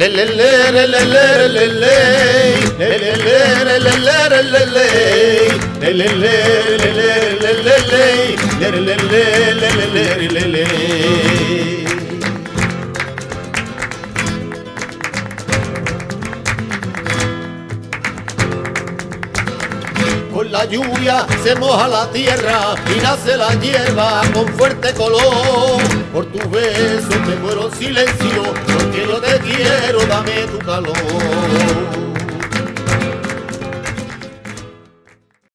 Con la lluvia se moja la tierra y nace la hierba con fuerte color. Por tu beso me muero en silencio, porque yo te quiero, dame tu calor.